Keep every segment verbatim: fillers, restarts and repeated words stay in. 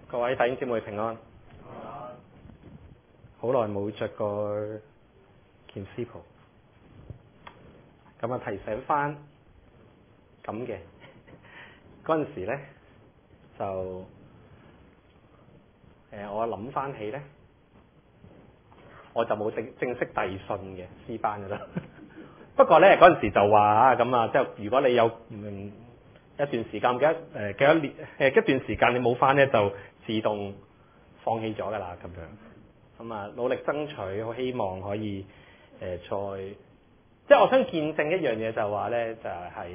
各位弟兄姊妹平安。好耐冇着過件絲袍，咁啊提醒翻咁嘅嗰陣時咧，就誒、呃、我諗翻起咧，我就冇正正式遞信嘅詩班噶啦。不過咧嗰陣時就話啊，咁啊，即係如果你有嗯一段時間嘅誒幾多年誒一段時間你冇翻咧，就自動放棄咗噶啦咁樣。咁啊，努力爭取，好希望可以誒、呃、再，即係我想見證一樣嘢，就話咧就係誒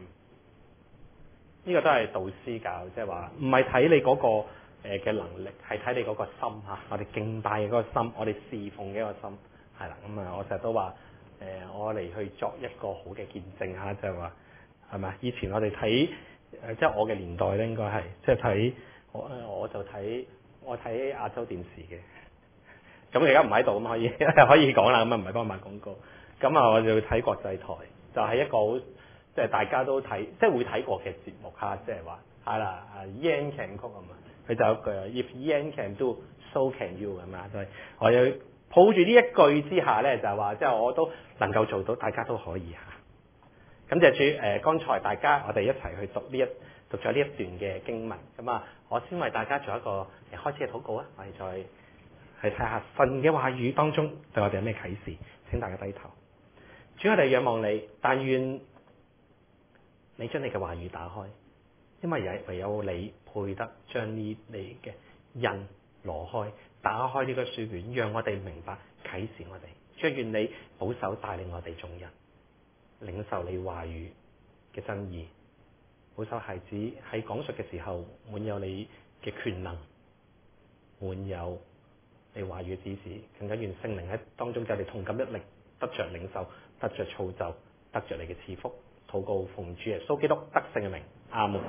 呢個都係導師教，即係話唔係睇你嗰、那個嘅、呃、能力，係睇你嗰個心嚇。我哋敬拜嘅嗰個心，我哋侍奉嘅一個心，係啦。咁啊，我成日都話誒、呃，我嚟去作一個好嘅見證嚇，就係話係咪？以前我哋睇誒，即係我嘅年代咧，應該係即係睇我我就睇我睇亞洲電視嘅。咁而家唔喺度，咁可以可以講啦，咁啊唔係幫我賣廣告。咁啊，我就要睇國際台，就係、是、一個好即係大家都睇，即係會睇過嘅節目嚇，即係話係啦，啊 Ian can cook 啊嘛，佢就有句 If Ian can do，so can you 咁啊，就係我要抱住呢一句之下咧，就係話即係我都能夠做到，大家都可以嚇。咁就住誒，剛才大家我哋一齊去讀呢一讀咗呢一段嘅經文，咁啊，我先為大家做一個開始嘅禱告啊，我哋再。係睇下神嘅話語當中對我哋有咩啟示，請大家低頭。主，我哋仰望你，但願你將你嘅話語打開，因為唯有你配得將呢你嘅印攞開，打開呢個書卷，讓我哋明白啟示我哋。主，願你保守帶領我哋眾人領受你話語嘅真義，保守孩子喺講述嘅時候滿有你嘅權能，滿有你話語嘅指示，更加願聖靈喺當中就係同感一力，得着領受，得着造就，得着你嘅賜福。禱告奉主耶穌基督得勝嘅名，阿門。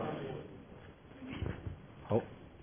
好，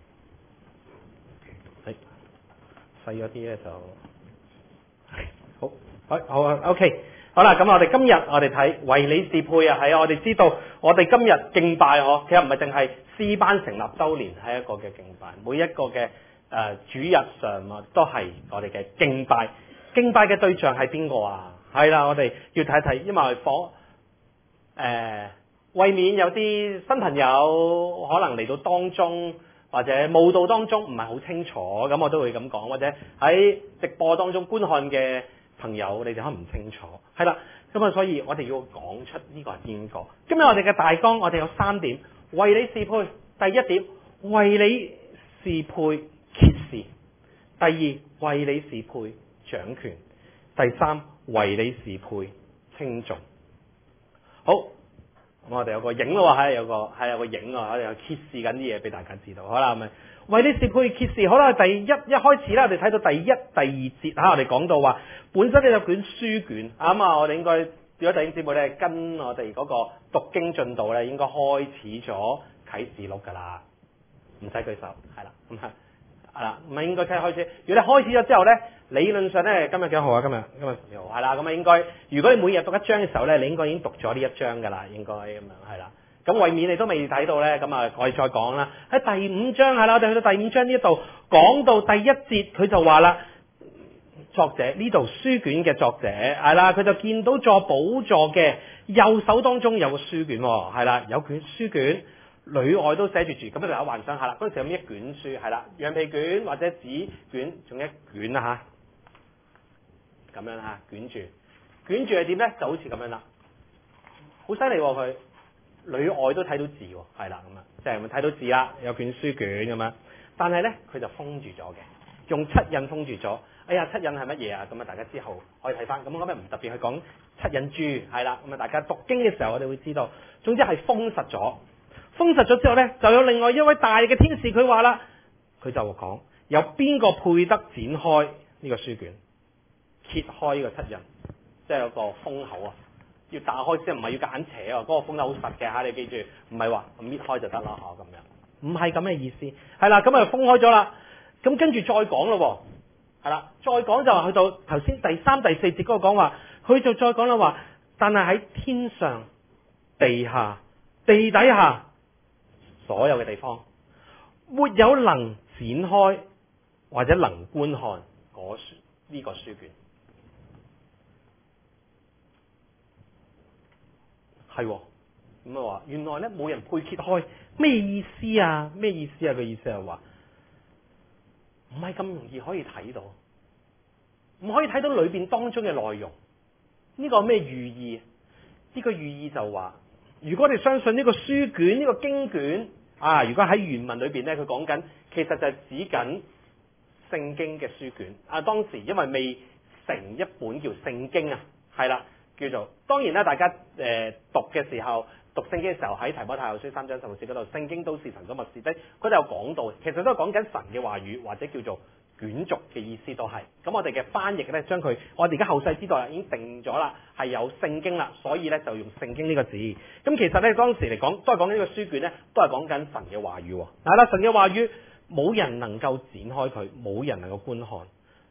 係細咗啲咧就係好，好，好啊 ，OK， 好啦，咁我哋今日我哋睇為你是配啊，係啊，我哋知道我哋今日敬拜嗬，其實唔係淨係詩班成立周年係一個嘅敬拜，每一個嘅。誒、呃、主日上啊，都係我哋嘅敬拜，敬拜嘅對象係邊個啊？係啦，我哋要睇睇，因為火誒為免有啲新朋友可能嚟到當中，或者慕道當中唔係好清楚，咁我都會咁講，或者喺直播當中觀看嘅朋友，你哋可能唔清楚，係啦，咁啊，所以我哋要講出呢個係邊個？今日我哋嘅大綱，我哋有三點：為你是配，第一點，為你是配。揭示，第二為你是配掌權，第三為你是配稱頌。好，咁我哋有個影咯，係有個係有個影啊，我哋有揭示緊啲嘢俾大家知道。好啦，係咪為你是配揭示？好啦，第一一開始啦，我哋睇到第一、第二節吓，我哋講到話本身呢有卷書卷啊嘛，我哋應該如果弟兄姊妹咧跟我哋嗰個讀經進度咧，應該開始咗啟示錄噶啦，唔使舉手，係啦，咁係。係啦，唔係應該開始。如果你開始咗之後咧，理論上咧，今日幾號啊？今日今日十號係啦，咁啊應該，如果你每日讀一章嘅時候咧，你應該已經讀咗呢一章噶啦，應該咁樣係啦。咁為免你都未睇到咧，咁啊我哋再講啦。喺第五章係啦，我哋去到第五章呢一度講到第一節，佢就話啦，作者呢度書卷嘅作者係啦，佢就見到座寶座嘅右手當中有個書卷，係啦，有卷書卷。裏外都寫住住，咁就有幻想下啦。嗰陣時有一卷書係啦，羊皮卷或者紙卷，仲有一卷啦吓，咁樣吓捲住，捲住係點咧？就好似咁樣啦，好犀利佢，裏外都睇到字，係啦咁啊，即係咪睇到字啦？有卷書卷咁樣，但係咧佢就封住咗嘅，用七印封住咗。哎呀，七印係乜嘢啊？咁啊，大家之後可以睇翻。咁我今日唔特別去講七印珠，係啦，咁啊，大家讀經嘅時候我哋會知道，總之係封實咗。封實咗之後呢，就有另外一位大嘅天使，佢話啦，佢就講有邊個配得展開呢個書卷，揭開呢個七印，即係有個封口啊，要打開先，唔係要夾硬扯啊，嗰、那個封得好實嘅吓，你記住，唔係話搣開就得啦嗬，咁樣，唔係咁嘅意思，係啦，咁啊封開咗啦，咁跟住再講咯，係啦，再講就去到頭先第三、第四節嗰個講話，佢就再講啦話，但係喺天上、地下、地底下。所有嘅地方，沒有能展開或者能觀看嗰呢個書卷。係咁啊話，原來咧冇人配揭開，咩意思啊？咩意思啊？個意思係話唔係咁容易可以睇到，唔可以睇到裏邊當中嘅內容。呢個咩寓意？呢個寓意就話，如果我哋相信呢個書卷、呢個經卷啊，如果喺原文裏邊咧，佢講緊其實就係指緊聖經嘅書卷啊。當時因為未成一本叫聖經啊，係啦，叫做當然啦，大家誒、呃、讀嘅時候。讀聖經嘅時候喺提摩太後書三章十六節嗰度，聖經都是神所默示的，佢哋有講到，其實都係講緊神嘅話語或者叫做卷軸嘅意思都係。咁我哋嘅翻譯咧，將佢我哋而家後世知道啦，已經定咗啦，係有聖經啦，所以咧就用聖經呢個字。咁其實咧當時嚟講，都係講緊呢個書卷咧，都係講緊神嘅話語。係啦，神嘅話語冇人能夠展開佢，冇人能夠觀看。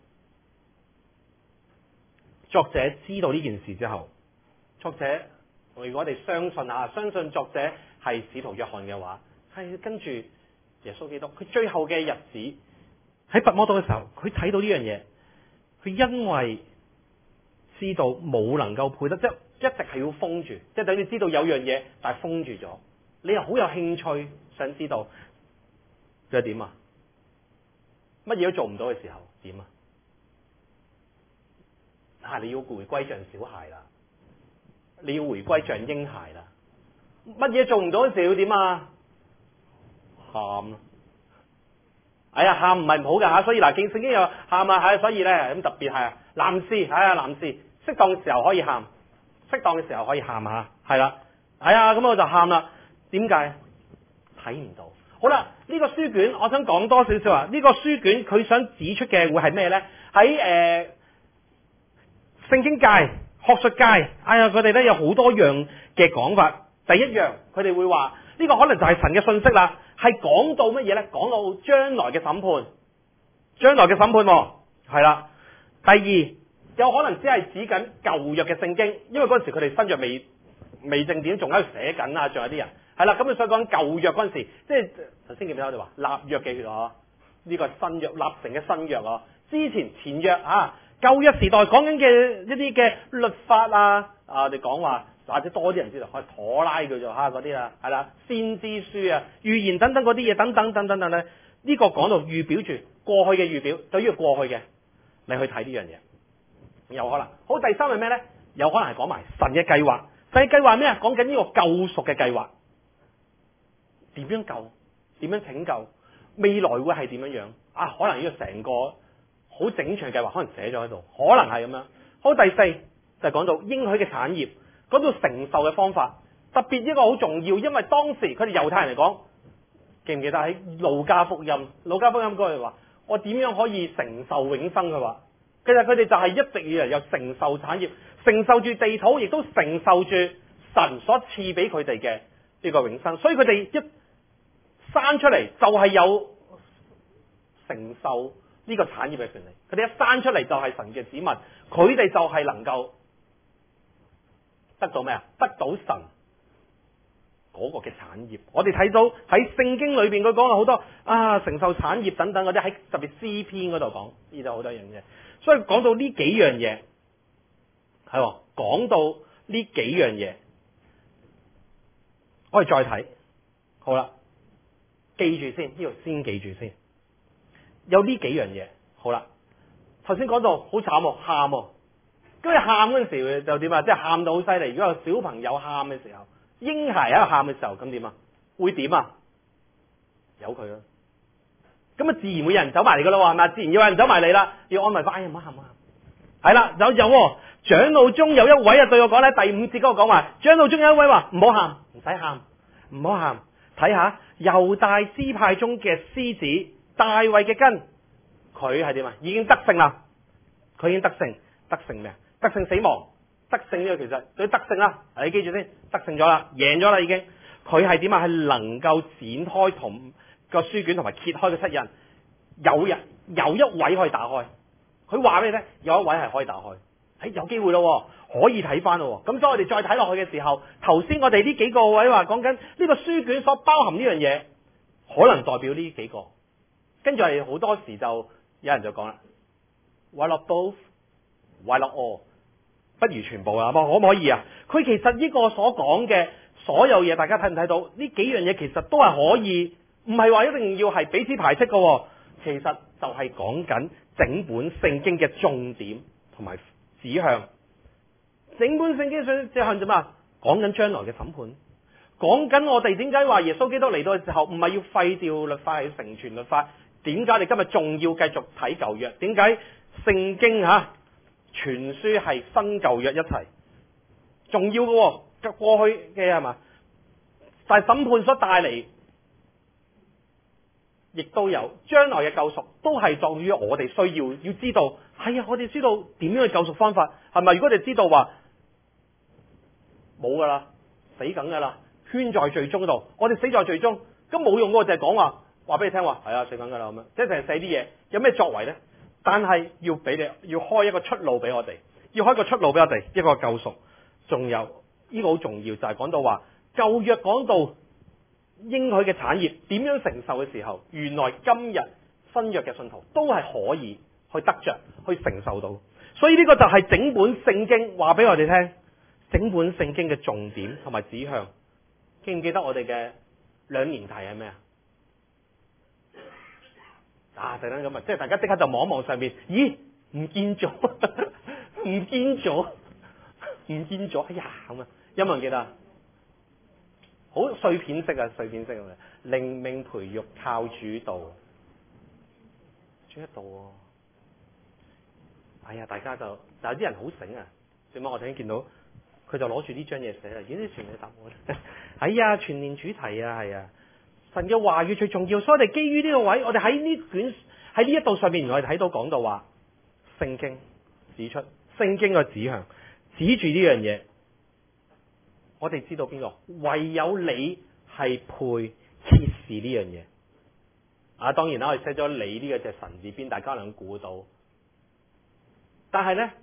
作者知道呢件事之後，作者。如果我哋相信啊，相信作者係使徒約翰嘅話，係跟住耶穌基督，佢最後嘅日子喺拔摩島嘅時候，佢睇到呢樣嘢，佢因為知道冇能夠配得，即係一直係要封住，即係等於知道有樣嘢，但係封住咗，你又好有興趣想知道，佢係點啊？乜嘢都做唔到嘅時候點啊？啊，你要回歸像小孩啦。你要回歸像嬰孩啦，乜嘢做唔到嘅時候要點啊？喊咯！哎呀，喊唔係唔好噶吓，所以嗱，聖經又喊啊，係所以咧咁特別係啊，男士係啊，男士適當嘅時候可以喊，適當嘅時候可以喊吓，係啦，係啊，咁我就喊啦。點解？睇唔到。好啦，呢個書卷我想講多少少啊。呢個書卷佢想指出嘅會係咩咧？喺誒聖經界。學術界，哎呀，佢哋咧有好多樣嘅講法。第一樣，佢哋會話呢個可能就係神嘅信息啦，係講到乜嘢咧？講到將來嘅審判，將來嘅審判係啦。第二，有可能只係指緊舊約嘅聖經，因為嗰陣時佢哋新約未未正典，仲喺度寫緊啊，仲有啲人係啦。咁佢所講舊約嗰陣時，即係頭先記唔記得我哋話立約嘅血啊？呢個新約立成嘅新約啊，之前前約啊。舊約時代講緊嘅一啲嘅律法啊，啊，我哋講話或者多啲人知道，可以妥拉叫做吓嗰啲啊，係啦，先知書啊、預言等等嗰啲嘢，等等等等等等，呢個講到預表住過去嘅預表，對於過去嘅，你去睇呢樣嘢，有可能。好，第三係咩咧？有可能係講埋神嘅計劃，神嘅計劃咩啊？講緊呢個救贖嘅計劃，點樣救？點樣拯救？未來會係點樣樣？啊，可能呢個成個。好整全嘅計劃，可能寫咗喺度，可能係咁樣。好，第四就係講到應許嘅產業，講到承受嘅方法，特別一個好重要，因為當時佢哋猶太人嚟講，記唔記得喺路加福音？路加福音嗰句話，我點樣可以承受永生嘅話？其實佢哋就係一直以嚟有承受產業，承受住地土，亦都承受住神所賜俾佢哋嘅呢個永生。所以佢哋一生出嚟就係有承受呢個產業嘅權利，佢哋一生出嚟就係神嘅子民，佢哋就係能夠得到咩啊？得到神嗰個嘅產業。我哋睇到喺聖經裏邊，佢講咗好多啊，承受產業等等嗰啲，喺特別詩篇嗰度講，呢度好多樣嘢。所以講到呢幾樣嘢，係講到呢幾樣嘢，我哋再睇，好啦，記住先，呢度先記住先。有呢幾樣嘢，好啦。頭先講到好慘喎，喊喎。咁你喊嗰陣時就點啊？即係喊到好犀利。如果有小朋友喊嘅時候，嬰孩喺度喊嘅時候，咁點啊？會點啊？由佢咯。咁啊，自然會有人走埋嚟噶啦，係咪？自然要有人走埋嚟啦，要安慰翻。哎呀，唔好喊，唔好喊。係啦，有有喎。長老中有一位啊，對我講咧，第五節嗰個講話，長老中有一位話唔好喊，唔使喊，唔好喊。睇下猶大支派中嘅獅子。大衛嘅根，佢係點啊？已經得勝啦，佢已經得勝，得勝咩啊？得勝死亡，得勝呢個其實佢得勝啦。你記住先，得勝咗啦，贏咗啦已經。佢係點啊？係能夠展開同個書卷同埋揭開個七印，有人有一位可以打開。佢話俾你聽，有一位係可以打開。誒，有機會咯，可以睇翻咯。咁所以我哋再睇落去嘅時候，頭先我哋呢幾個位話講緊呢個書卷所包含呢樣嘢，可能代表呢幾個。 跟住係好多時就有人就講啦 ，Why not both? Why not all? 不如全部啊！可唔可以啊？佢其實呢個所講嘅所有嘢，大家睇唔睇到？呢幾樣嘢其實都係可以，唔係話一定要係彼此排斥嘅。其實就係講緊整本聖經嘅重點同埋指向。整本聖經上指向做咩？講緊將來嘅審判，講緊我哋點解話耶穌基督嚟到嘅時候唔係要廢掉律法，係要成全律法？點解你今日仲要繼續睇舊約？點解聖經吓全書係新舊約一齊？重要嘅過去嘅係嘛？但係審判所帶嚟，亦都有將來嘅救贖，都係在於我哋需要要知道。係啊，我哋知道點樣嘅救贖方法係咪？如果你知道話冇噶啦，死梗噶啦，圈在罪中嗰度，我哋死在罪中，咁冇用嘅，就係講話話俾你聽話，係啊，死梗噶啦咁樣，即係成日寫啲嘢，有咩作為呢？但係要俾你，要開一個出路俾我哋，要開一個出路俾我哋，一個救贖。仲有呢個好重要，就係講到話舊約講到應許嘅產業點樣承受嘅時候，原來今日新約嘅信徒都係可以去得着，去承受到。所以呢個就係整本聖經話俾我哋聽，整本聖經嘅重點同埋指向。記唔記得我哋嘅兩年題係咩啊？啊，就等咁啊！即係大家即刻就望一望上面，咦？唔見咗，唔見咗，唔見咗！哎呀咁啊！有冇人記得？好碎片式啊，碎片式咁嘅。靈命培育靠主導，主一導喎。哎呀，大家就但有啲人好醒啊！點解我頭先見到佢就攞住呢張嘢寫啦？咦？啲全嘅答案。哎呀，全年主題啊，係啊！神嘅話語最重要，所以我哋基於呢個位，我哋喺呢卷喺呢一度上面，我哋睇到講到話，聖經指出聖經嘅指向，指住呢樣嘢，我哋知道邊個？唯有你係配揭示呢樣嘢。啊，當然啦，我哋寫咗你呢個隻神字邊，大家能估到。但係呢，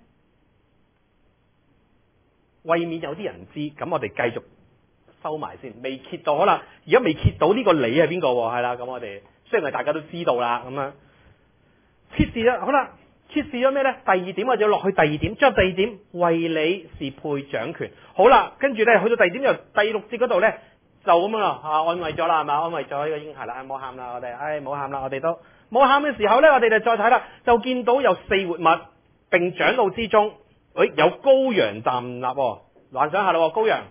為免有啲人知，咁我哋繼續收埋先，未揭到，可能而家未揭到呢個你係邊個？係啦，咁我哋雖然係大家都知道啦，咁樣揭示咗，好啦，揭示咗咩呢？第二點我就要落去第二點，將第二點為你是配掌權。好啦，跟住呢，去到第二點就第六節嗰度呢，就咁樣啦，啊安慰咗啦，係嘛？安慰咗呢個嬰孩啦，唔好喊啦，我哋，唉，唔好喊啦，我哋都冇喊嘅時候呢，我哋就再睇啦，就見到有四活物並長老之中，誒、哎、有羔羊站立，幻想下啦，羔羊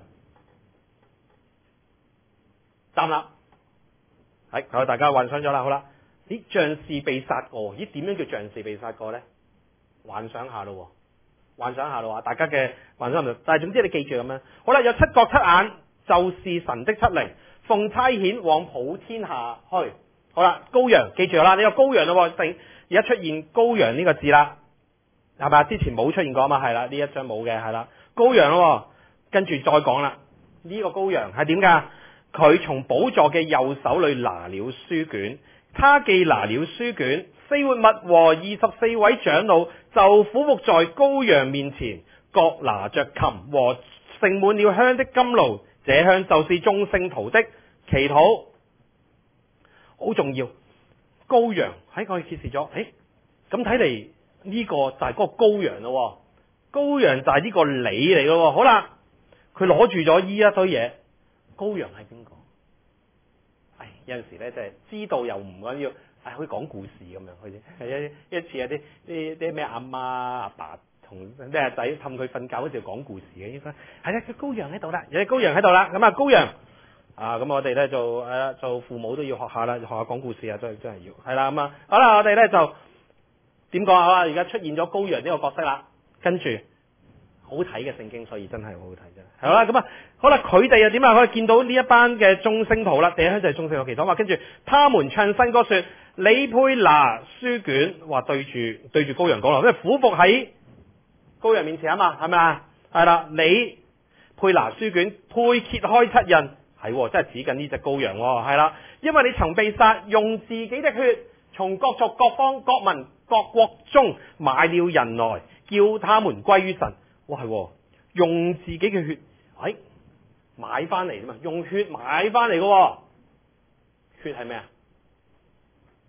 站立，係，好，大家幻想咗啦，好啦，啲將士被殺過，咦，點樣叫將士被殺過呢？幻想下咯，幻想下咯，大家嘅幻想唔，但係總之你記住咁樣，好啦，有七角七眼，就是神的七靈，奉差遣往普天下去。好啦，羔羊，記住啦，呢個羔羊咯，正而家出現羔羊呢個字啦，係咪？之前冇出現過啊嘛，係啦，呢一張冇嘅，係啦，羔羊咯，跟住再講啦，呢、這個羔羊係點噶？佢從寶座嘅右手裏拿了書卷，他既拿了書卷，四活物和二十四位長老就俯伏在羔羊面前，各拿着琴和盛滿了香的甘露，這香就是眾聖徒的祈禱。好重要，羔羊喺我哋揭示咗，誒，咁睇嚟呢個就係嗰個羔羊咯，羔羊就係呢個你嚟咯。好啦，佢攞住咗呢一堆嘢。羔羊係邊個？唉，有陣時咧，即係知道又唔緊要，唉，可以講故事咁樣，好似係一一次有啲啲啲咩阿媽阿爸同咩阿仔氹佢瞓覺嗰時講故事嘅，應該係啦，佢羔羊喺度啦，有隻羔羊喺度啦，咁啊羔羊啊，咁我哋咧做誒做父母都要學下啦，學下講故事啊，真係真係要，係啦咁啊，好啦，我哋咧就點講啊？而家出現咗羔羊呢個角色啦，跟住。好睇嘅聖經，所以真係好好睇啫。係啦，咁啊，好啦，佢哋又點啊？可以見到呢一班嘅眾聖徒啦，第一就係眾聖徒祈禱嘛。跟住，他們唱新歌說：你配拿書卷，話對住對住羔羊講啦，因為俯伏喺羔羊面前啊嘛，係咪啊？係啦，你配拿書卷，配揭開七印，係真係指緊呢隻羔羊喎，係啦，因為你曾被殺，用自己的血從各族、各方、各民、各國中買了人來，叫他們歸於神。哇，係用自己嘅血，哎，買翻嚟啫嘛，用血買翻嚟嘅，血係咩啊？血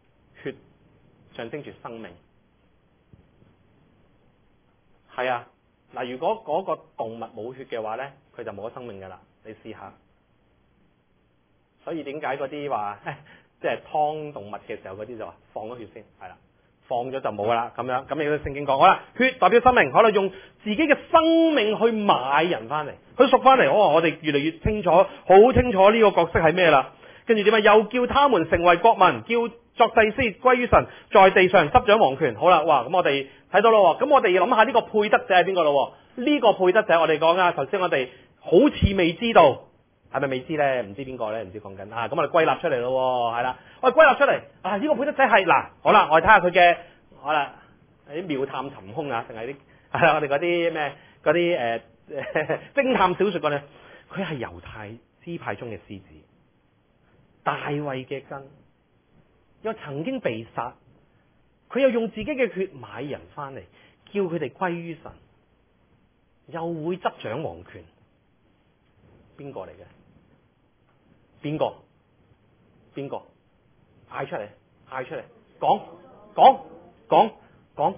血象徵住生命。係啊，嗱，如果嗰個動物冇血嘅話咧，佢就冇咗生命噶啦。你試下。所以點解嗰啲話，即係劏動物嘅時候嗰啲就話放咗血先，係啦，放咗就冇啦咁樣。咁亦都聖經講，好啦，血代表生命，可能用自己嘅生命去買人翻嚟，去贖翻嚟。哦，我哋越嚟越清楚，好清楚呢個角色係咩啦。跟住點啊？又叫他們成為國民，叫作祭司歸於神，在地上執掌王權。好啦，哇！咁我哋睇到咯，咁我哋要諗下呢個配得者係邊個咯？呢個配得者我哋講啊，頭先我哋好似未知道。係咪未知咧？唔知邊個咧？唔知講緊啊！咁我哋歸納出嚟咯，係啦，我哋歸納出嚟啊！呢、這個配得者係嗱，好啦，我哋睇下佢嘅，好啦，啲妙探尋兇啊，定係啲係啦，我哋嗰啲咩嗰啲誒偵探小說嗰啲，佢係猶太支派中嘅獅子，大衛嘅根，又曾經被殺，佢又用自己嘅血買人翻嚟，叫佢哋歸於神，又會執掌王權，邊個嚟嘅？邊個？邊個？嗌出嚟！嗌出嚟！講講講講！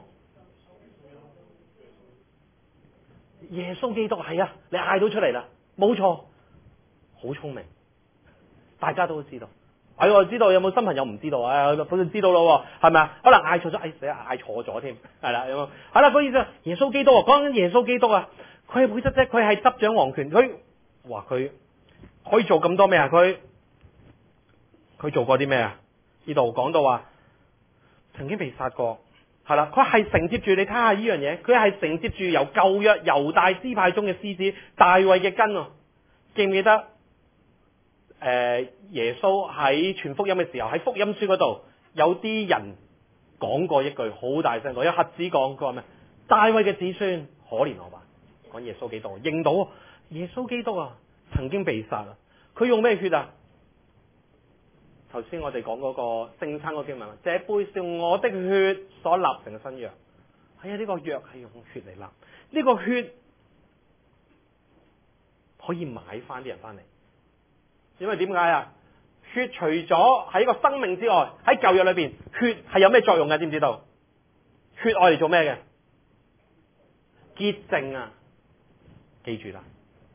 耶穌基督係啊！你嗌到出嚟啦，冇錯，好聰明，大家都知道。哎，我知道有冇新朋友唔知道啊？本身知道咯，係咪啊？可能嗌錯咗，哎死啊！嗌錯咗添，係啦，有冇？係啦，嗰意思耶穌基督啊，講緊耶穌基督啊，佢係配得啫，佢係執掌王權，佢哇佢。可以做咁多咩啊？佢佢做過啲咩啊？呢度講到話曾經被殺過，係啦，佢係承接住你睇下呢樣嘢，佢係承接住由舊約猶大支派中嘅獅子大衛嘅根啊！記唔記得？誒、呃，耶穌喺傳福音嘅時候喺福音書嗰度有啲人講過一句好大聲，有瞎子講，佢話咩？大衛嘅子孫可憐我吧！講耶穌基督，認到耶穌基督啊！曾經被殺啊！佢用咩血啊？頭先我哋講嗰個聖餐嗰經文，這杯是我的血所立成嘅新約。係啊，呢個約係用血嚟立，呢個血可以買翻啲人翻嚟。因為點解啊？血除咗係一個生命之外，喺舊約裏邊，血係有咩作用嘅？知唔知道？血愛嚟做咩嘅？潔淨啊！記住啦。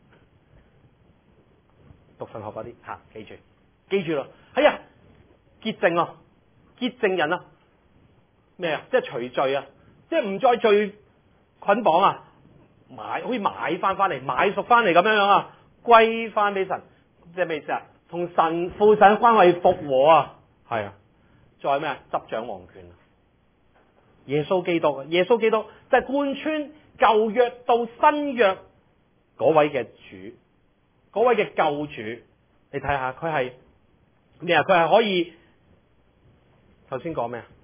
讀神學嗰啲吓，記住，記住咯。係啊，潔淨啊，潔淨人啊，咩啊？即係除罪啊，即係唔再罪捆綁啊，買可以買翻翻嚟，買贖翻嚟咁樣樣啊，歸翻俾神，即係咩意思啊？同神父神關係復和啊，係啊，再咩啊？執掌王權啊，耶穌基督，耶穌基督就係貫穿舊約到新約嗰位嘅主。嗰位嘅救主，你睇下佢係咩啊？佢係可以頭先講咩啊？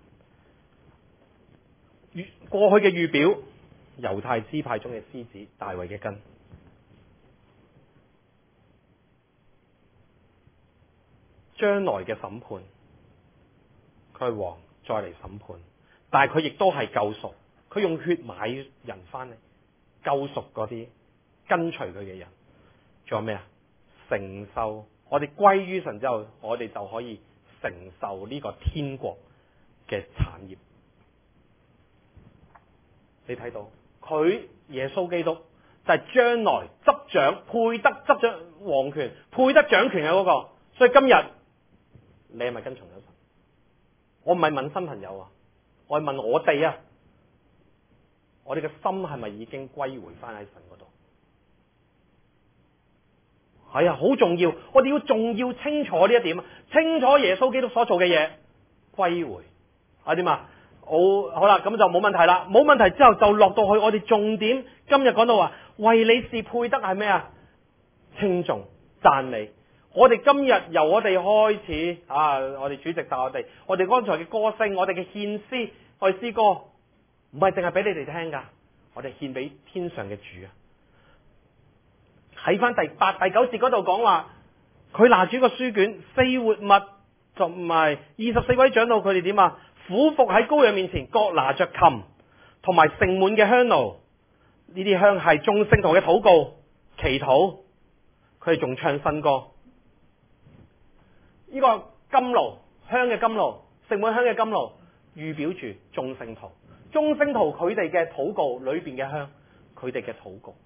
過去嘅預表，猶太支派中嘅獅子，大衛嘅根，將來嘅審判，佢係王再嚟審判，但係佢亦都係救贖，佢用血買人翻嚟，救贖嗰啲跟隨佢嘅人。仲有咩啊？承受，我哋歸於神之後，我哋就可以承受呢個天國嘅產業。你睇到佢耶穌基督就係將來執掌配得執掌王權、配得掌權嘅嗰個。所以今日你係咪跟從咗神？我唔係問新朋友啊，我係問我哋啊，我哋嘅心係咪已經歸回翻喺神嗰度？係啊，好重要，我哋要仲要清楚呢一點啊，清楚耶穌基督所做嘅嘢，歸回啊點啊？好，好啦，咁就冇問題啦，冇問題之後就落到去我哋重點，今日講到話為你是配得係咩啊？稱頌讚美。我哋今日由我哋開始啊，我哋主席教我哋，我哋剛才嘅歌聲，我哋嘅獻詩，我哋詩歌唔係淨係俾你哋聽噶，我哋獻俾天上嘅主啊！喺翻第八、第九節嗰度講話，佢拿住個書卷，四活物同埋二十四位長老，佢哋點啊？俯伏喺羔羊面前，各拿着琴同埋盛滿嘅香爐，呢啲香係眾聖徒嘅禱告、祈禱，佢哋仲唱新歌。呢、這個金爐香嘅金爐， 盛滿香嘅甘露預表住眾聖徒，眾聖徒佢哋嘅禱告裏邊嘅香，佢哋嘅禱告。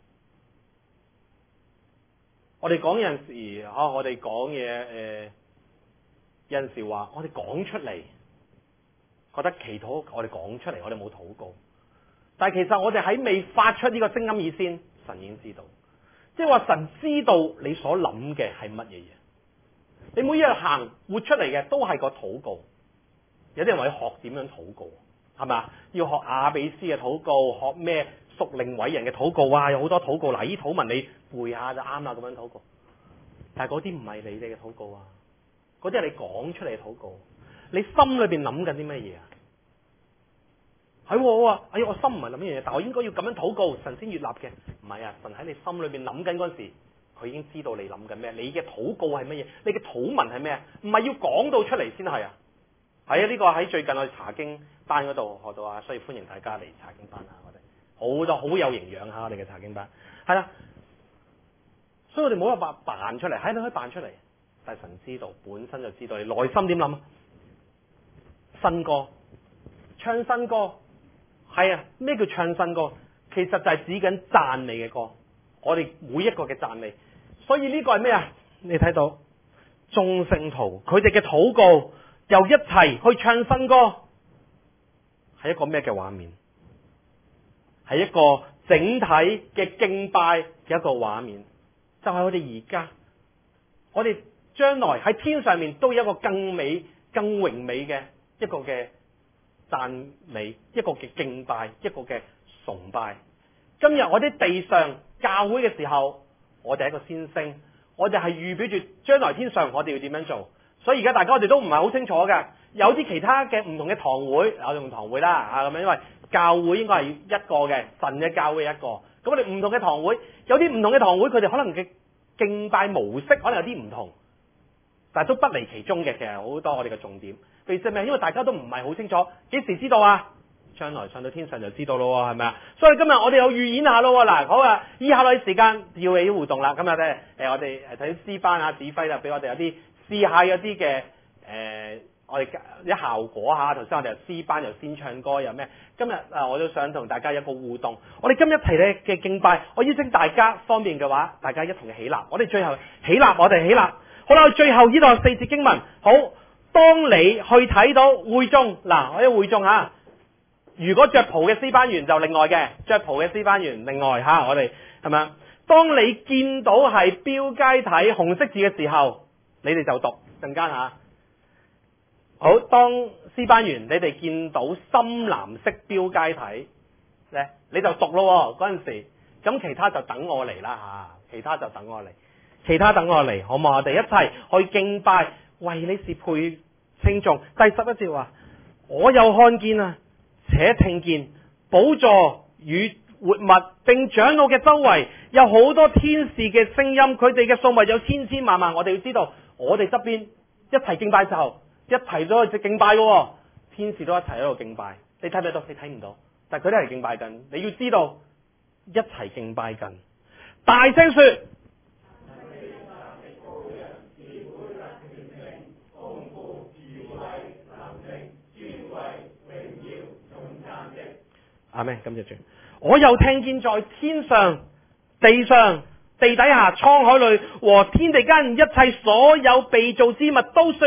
我哋講有陣時，啊，我哋講嘢，誒、呃，有陣時話我哋講出嚟，覺得祈禱我哋講出嚟，我哋冇禱告。但係其實我哋喺未發出呢個聲音以先，神已經知道，即係話神知道你所諗嘅係乜嘢嘢。你每一日行活出嚟嘅都係個禱告。有啲人話要學點樣禱告，係咪？要學雅比斯嘅禱告，學咩屬靈偉人嘅禱告啊？有好多禱告，嗱，呢禱文你背下就啱啦，咁樣禱告。但係嗰啲唔係你哋嘅禱告啊，嗰啲係你講出嚟嘅禱告。你心裏邊諗緊啲乜嘢啊？係我啊！哎呀，我心唔係諗乜嘢，但我應該要咁樣禱告，神先悅納嘅。唔係啊，神喺你心裏邊諗緊嗰陣時，佢已經知道你諗緊咩，你嘅禱告係乜嘢，你嘅禱文係咩？唔係要講到出嚟先係啊！係啊，呢個喺最近我哋查經班嗰度學到啊，所以歡迎大家嚟查經班啊！我哋好多好有營養吓，我哋嘅查經班係啦，所以我哋冇辦法扮出嚟，喺度可以扮出嚟，但係神知道，本身就知道你內心點諗啊！新歌，唱新歌，係啊，咩叫唱新歌？其實就係指緊讚美嘅歌，我哋每一個嘅讚美，所以呢個係咩啊？你睇到眾聖徒佢哋嘅禱告。又一齊去唱新歌，係一個咩嘅畫面？係一個整體嘅敬拜嘅一個畫面，就係我哋而家，我哋將來喺天上面都有一個更美、更榮美嘅一個嘅讚美，一個嘅敬拜，一個嘅崇拜。今日我哋地上教會嘅時候，我哋係一個先聲，我哋係預表住將來天上我哋要點樣做。所以而家大家我哋都唔係好清楚嘅，有啲其他嘅唔同嘅堂會，我用堂會啦啊咁樣，因為教會應該係一個嘅，神嘅教會一個。咁我哋唔同嘅堂會，有啲唔同嘅堂會，佢哋可能嘅敬拜模式可能有啲唔同，但係都不離其中嘅。其實好多我哋嘅重點，譬如咩？因為大家都唔係好清楚，幾時知道啊？將來上到天上就知道咯，係咪啊？所以今日我哋有預演下咯。嗱，好啊，以下落嚟時間要起互動啦。今日咧誒，我哋誒睇詩班啊指揮啦，俾我哋有啲。試下有啲嘅誒，我哋啲效果嚇。頭先我哋又詩班又先唱歌又咩？今日啊，我都想同大家有一個互動。我哋今日一齊咧嘅敬拜，我邀請大家方便嘅話，大家一同嘅起立。我哋最後起立，我哋起立。好啦，最後呢度四節經文。好，當你去睇到會眾嗱，我啲會眾嚇，如果着袍嘅詩班員就另外嘅，着袍嘅詩班員另外嚇，我哋係咪啊？當你見到係標楷體紅色字嘅時候，你哋就讀陣間吓。好，當詩班員你哋見到深藍色標楷體咧，你就讀咯嗰陣時。咁其他就等我嚟啦吓，其他就等我嚟，其他等我嚟，好唔好？我哋一齊去敬拜，為你是配稱頌。第十一節話：我又看見啊，且聽見寶座與活物並長老嘅周圍有好多天使嘅聲音，佢哋嘅數目有千千萬萬。我哋要知道。我哋側邊一齊敬拜嘅時候，一齊都去敬拜嘅，天使都一齊喺度敬拜。你睇唔睇到？你睇唔到，但係佢都係敬拜緊。你要知道，一齊敬拜緊，大聲說。阿們，感謝主。我又聽見在天上、地上、地底下、滄海裏和天地間一切所有被造之物都說：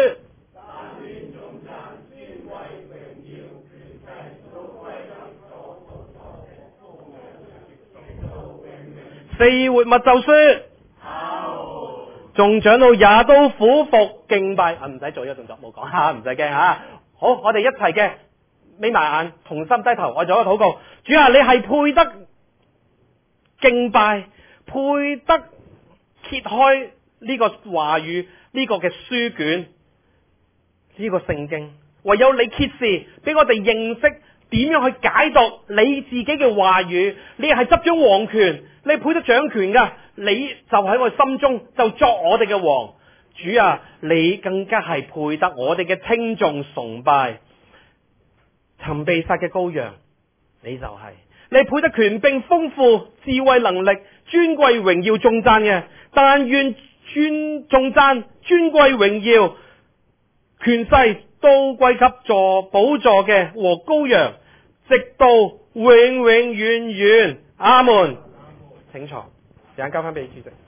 四活物就說，眾長老也都俯伏敬拜。啊，唔使做呢個動作，冇講吓，唔使驚吓。好，我哋一齊嘅眯埋眼，同心低頭，我做一個禱告。主啊，你係配得敬拜，配得揭開呢個話語，呢個嘅書卷，呢個聖經，唯有你揭示俾我哋認識點樣去解讀你自己嘅話語。你係執掌王權，你配得掌權噶，你就喺我心中就作我哋嘅王。主啊，你更加係配得我哋嘅稱頌崇拜。曾被殺嘅羔羊，你就係、是、你配得權柄豐富、智慧能力、尊貴榮耀頌讚嘅。但願尊頌讚、尊貴榮耀、權勢都歸給坐寶座嘅和羔羊，直到永永遠遠。阿門。請坐，時間交翻俾主席。